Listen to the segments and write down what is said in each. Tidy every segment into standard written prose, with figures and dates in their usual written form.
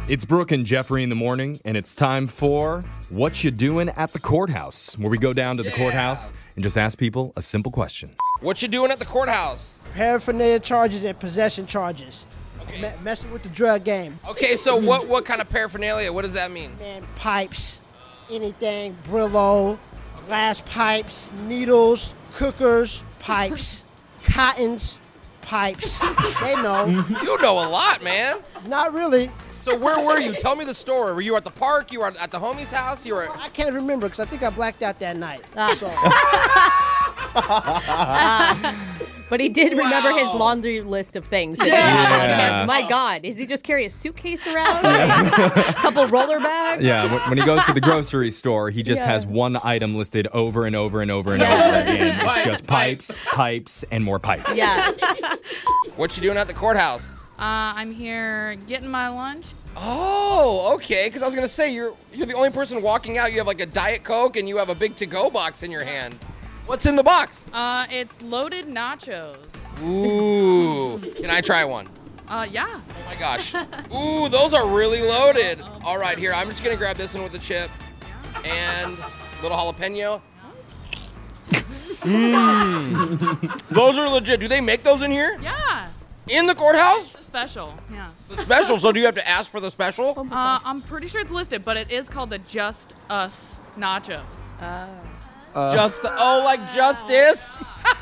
It's Brooke and Jeffrey in the morning, and it's time for What You Doing at the Courthouse, where we go down to the courthouse and just ask people a simple question. What you doing at the courthouse? Paraphernalia charges and possession charges. Okay. Messing with the drug game. Okay, so what kind of paraphernalia? What does that mean? Man, pipes, anything, Brillo, glass pipes, needles, cookers, pipes, cottons, pipes. They know. You know a lot, man. Not really. So where were you? Tell me the story. Were you at the park? You were at the homie's house? You were. I can't remember because I think I blacked out that night. So. But he did remember his laundry list of things. Yeah. My God, is he just carry a suitcase around? A couple roller bags? Yeah, when he goes to the grocery store, he just has one item listed over and over and over and over again. It's just pipes, and more pipes. Yeah. What you doing at the courthouse? I'm here getting my lunch. Oh, okay. Because I was gonna say you're the only person walking out. You have like a Diet Coke and you have a big to-go box in your hand. What's in the box? It's loaded nachos. Ooh. Can I try one? Yeah. Oh my gosh. Ooh, those are really loaded. All right, here. I'm just gonna grab this one with the chip and a little jalapeno. Those are legit. Do they make those in here? Yeah. In the courthouse? The special. Yeah. The special. So do you have to ask for the special? I'm pretty sure it's listed, but it is called the Just Us nachos. Like Justice?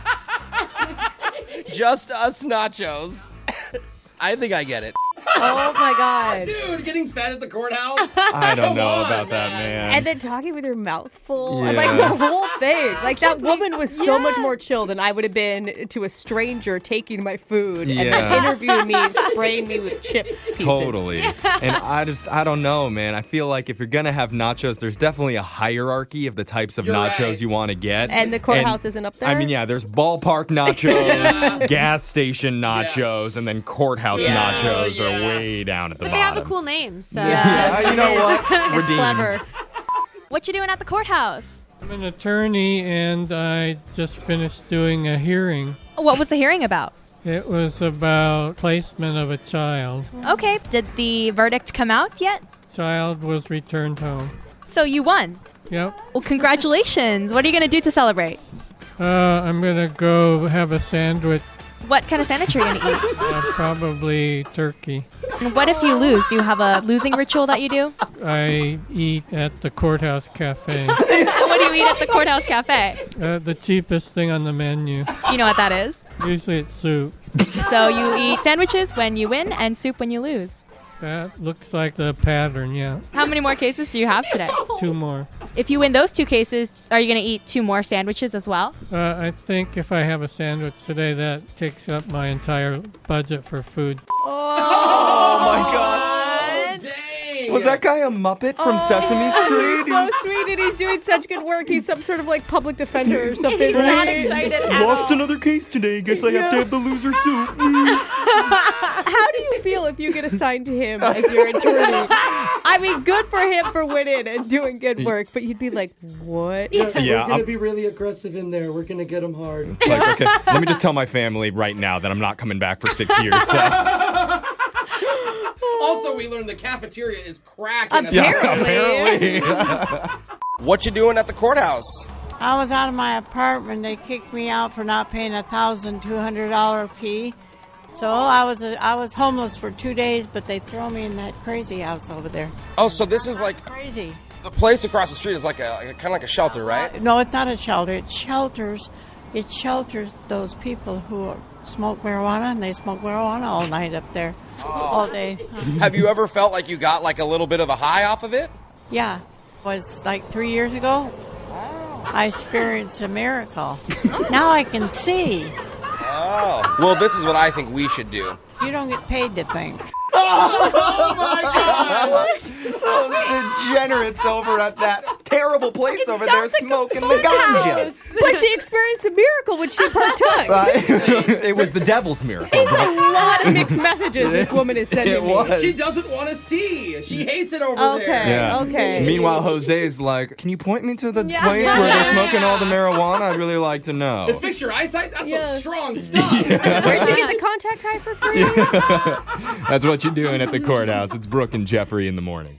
Just Us nachos. I think I get it. Oh, my God. Dude, getting fed at the courthouse? I don't know about that, man. And then talking with your mouth full. Yeah. And like the whole thing. Like that woman was so much more chill than I would have been to a stranger taking my food and then interviewing me, spraying me with chip pieces. Totally. And I don't know, man. I feel like if you're going to have nachos, there's definitely a hierarchy of the types of nachos you want to get. And the courthouse isn't up there? I mean, yeah, there's ballpark nachos, gas station nachos, and then courthouse nachos are way down at the But bottom. they have a cool name, so. Yeah, you know what? It's Redeemed. clever. What you doing at the courthouse? I'm an attorney, and I just finished doing a hearing. What was the hearing about? It was about placement of a child. Okay, did the verdict come out yet? Child was returned home. So you won. Yep. Well, congratulations. What are you going to do to celebrate? I'm going to go have a sandwich. What kind of sandwich are you going to eat? Probably turkey. And what if you lose? Do you have a losing ritual that you do? I eat at the courthouse cafe. What do you eat at the courthouse cafe? The cheapest thing on the menu. Do you know what that is? Usually it's soup. So you eat sandwiches when you win and soup when you lose. That looks like the pattern, yeah. How many more cases do you have today? 2 more. If you win those 2 cases, are you going to eat 2 more sandwiches as well? I think if I have a sandwich today, that takes up my entire budget for food. Oh my God. Was that guy a Muppet from Sesame Street? So sweet, and he's doing such good work. He's some sort of like public defender or something. He's not excited at all. Lost another case today. Guess I have to have the loser soup. How do you feel if you get assigned to him as your attorney? I mean, good for him for winning and doing good work, but you'd be like, what? Yeah, We're going to be really aggressive in there. We're going to get him hard. It's like, okay, let me just tell my family right now that I'm not coming back for 6 years. So. Also, we learned the cafeteria is cracking. Apparently. What you doing at the courthouse? I was out of my apartment. They kicked me out for not paying a $1,200 fee. So I was homeless for 2 days, but they throw me in that crazy house over there. Oh, so this is like Crazy. the place across the street is like a kind of like a shelter, right? No, it's not a shelter. It shelters those people who smoke marijuana, and they smoke marijuana all night up there, all day. Have you ever felt like you got like a little bit of a high off of it? Yeah, it was like 3 years ago. I experienced a miracle. Now I can see. Oh, well, this is what I think we should do. You don't get paid to think. Oh my God! Those degenerates over at that terrible place over there smoking the ganja. But she experienced a miracle when she partook. It was the devil's miracle. It's a lot of mixed messages this woman is sending It me. was. She doesn't want to see. She hates it over Okay, there. okay. Meanwhile, Jose's like, can you point me to the place where they're smoking all the marijuana? I'd really like to know. To fix your eyesight? That's Yeah. some strong stuff. Where'd you get the contact high for free? That's what you're doing at the courthouse. It's Brooke and Jeffrey in the morning.